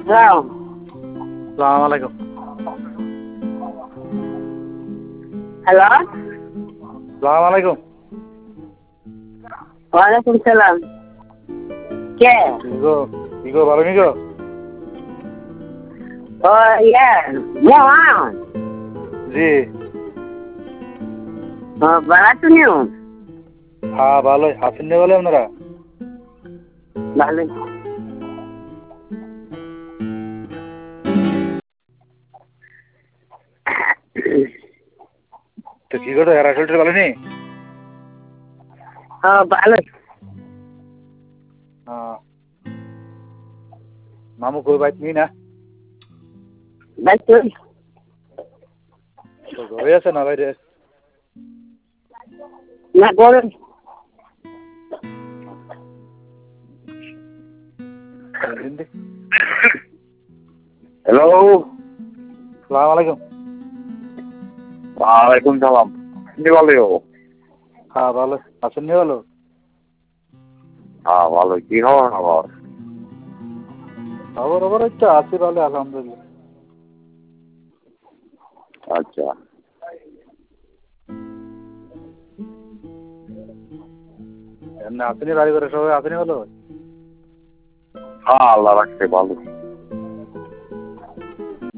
Hello. সালাম আলাইকুম। Hello. সালাম আলাইকুম। ওয়ালাইকুম সালাম। কে? কি গো ভালো নি গো? ও ইয়ে মোহন। জি। ও ভালো তুমিও? হ্যাঁ ভালোই। আছেন নি বলে আপনারা? ভালোই। তো কি করো এরা শরীরটা ভালো নি? ও ভালোই। মামু কই বাইক নি না? ভাই তুই? তো ঘরে আছে না বাইরে? না বলুন। হ্যালো। সালাম আলাইকুম। ওয়ালাইকুম সালাম। আপনি ভালো? হ্যাঁ ভালো। আছেন নি ভালো? হ্যাঁ ভালো। কি খবর আমার? খবর খবর একটু আছি ভালো আলহামদুলিল্লাহ। আচ্ছা। এমনি আসেনি বাড়ি করে সবাই আসেনি ভালো? হ্যাঁ আল্লাহ রাখছে ভালো।